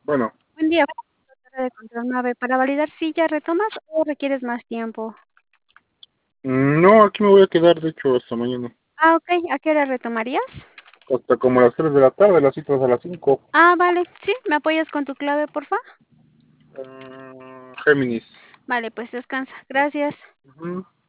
Bueno, Buen día, de control 9. Para validar si ya retomas o requieres más tiempo. no, aquí me voy a quedar, de hecho, hasta mañana. Ah, ok. ¿A qué hora retomarías? Hasta como las 3 de la tarde, las citas a las 5. Ah, vale. Sí, ¿me apoyas con tu clave, porfa? Géminis. Vale, pues descansa. Gracias. Ujú.